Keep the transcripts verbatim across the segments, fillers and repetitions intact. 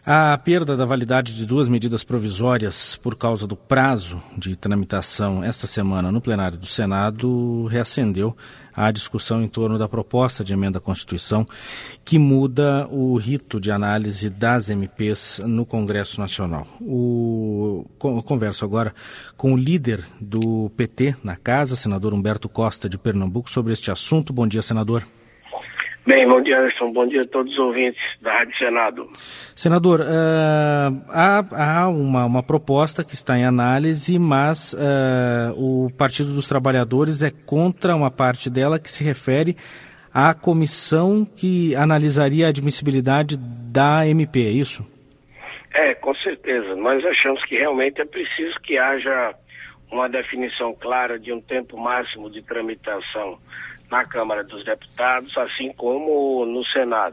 A perda da validade de duas medidas provisórias por causa do prazo de tramitação esta semana no plenário do Senado reacendeu a discussão em torno da proposta de emenda à Constituição que muda o rito de análise das M Ps no Congresso Nacional. O, eu converso agora com o líder do P T na Casa, senador Humberto Costa, de Pernambuco, sobre este assunto. Bom dia, senador. Bem, bom dia, Anderson. Bom dia a todos os ouvintes da Rádio Senado. Senador, uh, há, há uma, uma proposta que está em análise, mas uh, o Partido dos Trabalhadores é contra uma parte dela que se refere à comissão que analisaria a admissibilidade da M P, é isso? É, com certeza. Nós achamos que realmente é preciso que haja uma definição clara de um tempo máximo de tramitação na Câmara dos Deputados, assim como no Senado.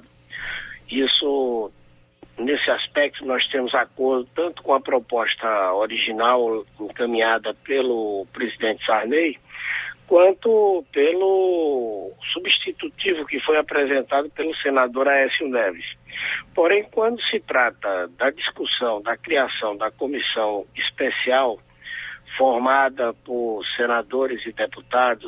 Isso, nesse aspecto, nós temos acordo tanto com a proposta original encaminhada pelo presidente Sarney, quanto pelo substitutivo que foi apresentado pelo senador Aécio Neves. Porém, quando se trata da discussão, da criação da comissão especial formada por senadores e deputados,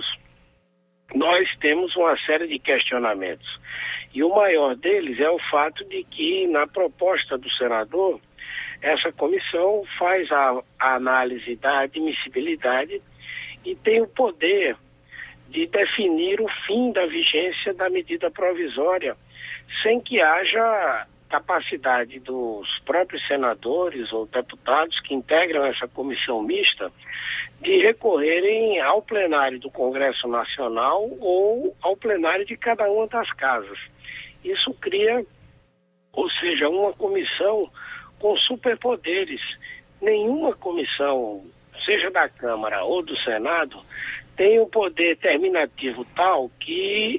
nós temos uma série de questionamentos. E o maior deles é o fato de que, na proposta do senador, essa comissão faz a, a análise da admissibilidade e tem o poder de definir o fim da vigência da medida provisória, sem que haja capacidade dos próprios senadores ou deputados que integram essa comissão mista de recorrerem ao plenário do Congresso Nacional ou ao plenário de cada uma das casas. Isso cria, ou seja, uma comissão com superpoderes. Nenhuma comissão, seja da Câmara ou do Senado, tem um poder terminativo tal que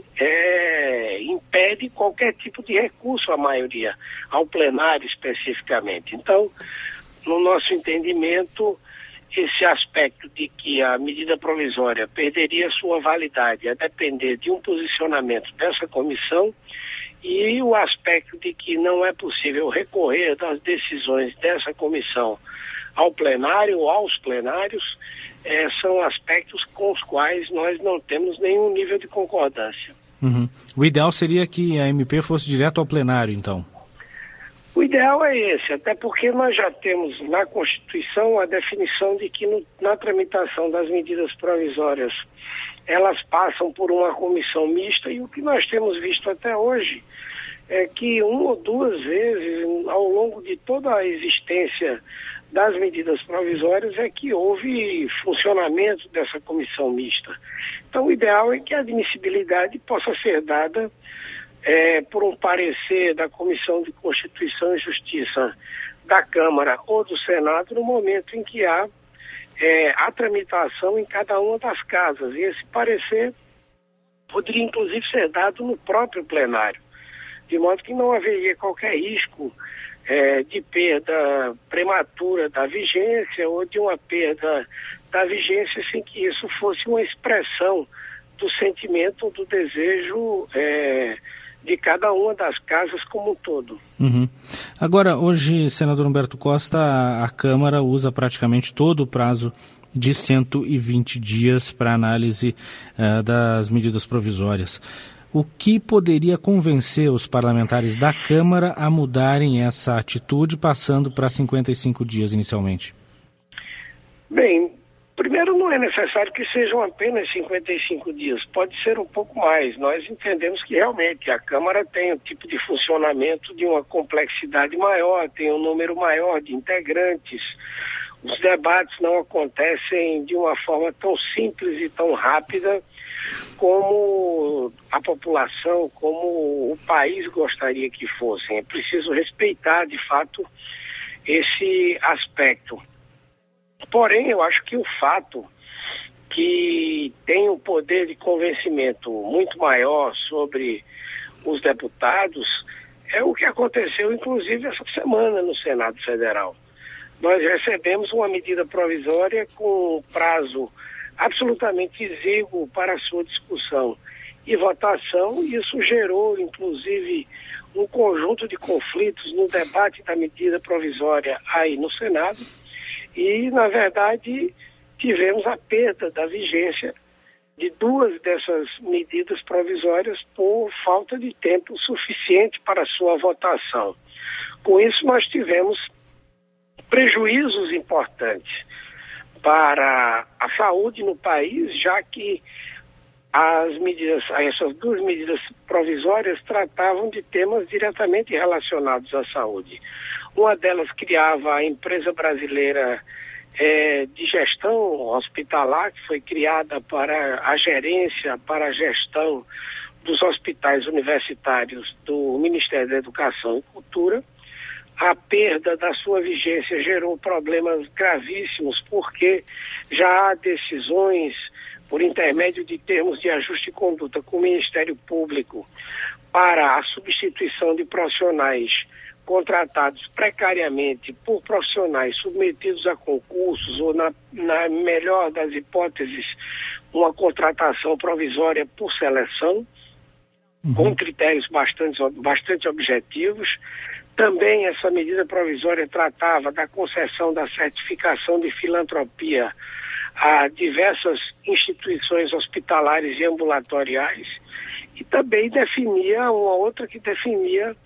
é, impede qualquer tipo de recurso à maioria, ao plenário especificamente. Então, no nosso entendimento, esse aspecto de que a medida provisória perderia sua validade a depender de um posicionamento dessa comissão e o aspecto de que não é possível recorrer das decisões dessa comissão ao plenário ou aos plenários, eh, são aspectos com os quais nós não temos nenhum nível de concordância. Uhum. O ideal seria que a M P fosse direto ao plenário, então? O ideal é esse, até porque nós já temos na Constituição a definição de que no, na tramitação das medidas provisórias elas passam por uma comissão mista, e o que nós temos visto até hoje é que uma ou duas vezes ao longo de toda a existência das medidas provisórias é que houve funcionamento dessa comissão mista. Então o ideal é que a admissibilidade possa ser dada É, por um parecer da Comissão de Constituição e Justiça da Câmara ou do Senado no momento em que há é, a tramitação em cada uma das casas. E esse parecer poderia inclusive ser dado no próprio plenário, de modo que não haveria qualquer risco é, de perda prematura da vigência ou de uma perda da vigência sem que isso fosse uma expressão do sentimento ou do desejo é, de cada uma das casas como um todo. Uhum. Agora, hoje, senador Humberto Costa, a, a Câmara usa praticamente todo o prazo de cento e vinte dias para análise uh, das medidas provisórias. O que poderia convencer os parlamentares da Câmara a mudarem essa atitude, passando para cinquenta e cinco dias inicialmente? Bem, primeiro, não é necessário que sejam apenas cinquenta e cinco dias, pode ser um pouco mais. Nós entendemos que realmente a Câmara tem um tipo de funcionamento de uma complexidade maior, tem um número maior de integrantes. Os debates não acontecem de uma forma tão simples e tão rápida como a população, como o país gostaria que fossem. É preciso respeitar, de fato, esse aspecto. Porém, eu acho que o fato que tem um poder de convencimento muito maior sobre os deputados é o que aconteceu, inclusive, essa semana no Senado Federal. Nós recebemos uma medida provisória com prazo absolutamente exíguo para a sua discussão e votação, e isso gerou, inclusive, um conjunto de conflitos no debate da medida provisória aí no Senado e, na verdade, tivemos a perda da vigência de duas dessas medidas provisórias por falta de tempo suficiente para sua votação. Com isso, nós tivemos prejuízos importantes para a saúde no país, já que as medidas, essas duas medidas provisórias tratavam de temas diretamente relacionados à saúde. Uma delas criava a empresa brasileira é, de gestão hospitalar, que foi criada para a gerência, para a gestão dos hospitais universitários do Ministério da Educação e Cultura. A perda da sua vigência gerou problemas gravíssimos, porque já há decisões por intermédio de termos de ajuste de conduta com o Ministério Público para a substituição de profissionais contratados precariamente por profissionais submetidos a concursos ou, na, na melhor das hipóteses, uma contratação provisória por seleção, uhum. com critérios bastante, bastante objetivos. Também essa medida provisória tratava da concessão da certificação de filantropia a diversas instituições hospitalares e ambulatoriais, e também definia, uma outra que definia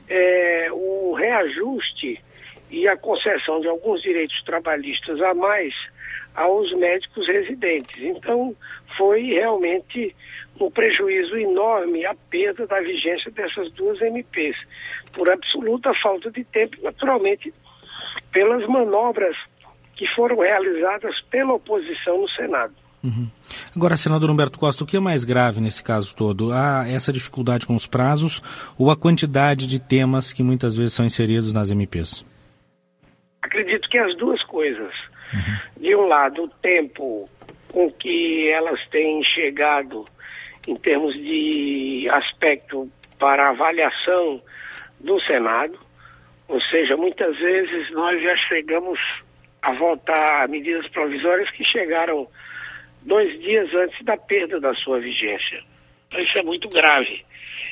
é, o reajuste e a concessão de alguns direitos trabalhistas a mais aos médicos residentes. Então, foi realmente um prejuízo enorme a perda da vigência dessas duas M Ps, por absoluta falta de tempo, naturalmente, pelas manobras que foram realizadas pela oposição no Senado. Uhum. Agora, senador Humberto Costa, o que é mais grave nesse caso todo? Há essa dificuldade com os prazos ou a quantidade de temas que muitas vezes são inseridos nas M Ps? Acredito que as duas coisas. Uhum. De um lado, o tempo com que elas têm chegado em termos de aspecto para avaliação do Senado, ou seja, muitas vezes nós já chegamos a votar medidas provisórias que chegaram dois dias antes da perda da sua vigência. Então, isso é muito grave.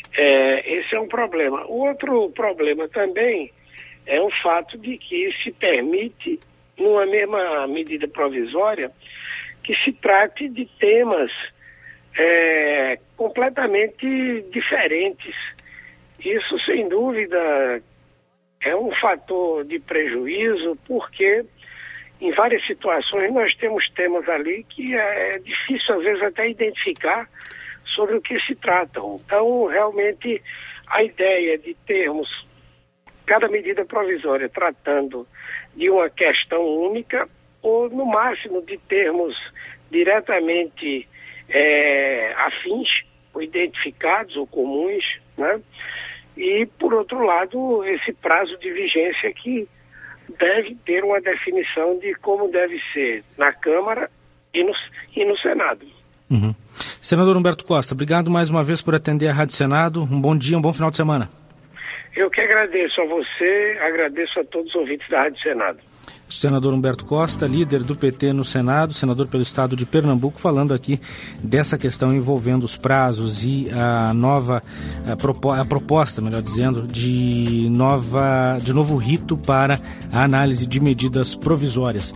É, esse é um problema. O outro problema também é o fato de que se permite, numa mesma medida provisória, que se trate de temas é, completamente diferentes. Isso, sem dúvida, é um fator de prejuízo, porque em várias situações nós temos temas ali que é difícil às vezes até identificar sobre o que se tratam. Então, realmente, a ideia de termos cada medida provisória tratando de uma questão única, ou no máximo de termos diretamente é, afins, ou identificados ou comuns, né? E, por outro lado, esse prazo de vigência que deve ter uma definição de como deve ser na Câmara e no, e no Senado. Uhum. Senador Humberto Costa, obrigado mais uma vez por atender a Rádio Senado. Um bom dia, um bom final de semana. Eu que agradeço a você, agradeço a todos os ouvintes da Rádio Senado. Senador Humberto Costa, líder do P T no Senado, senador pelo estado de Pernambuco, falando aqui dessa questão envolvendo os prazos e a nova a, propo, a proposta, melhor dizendo, de, nova, de novo rito para a análise de medidas provisórias.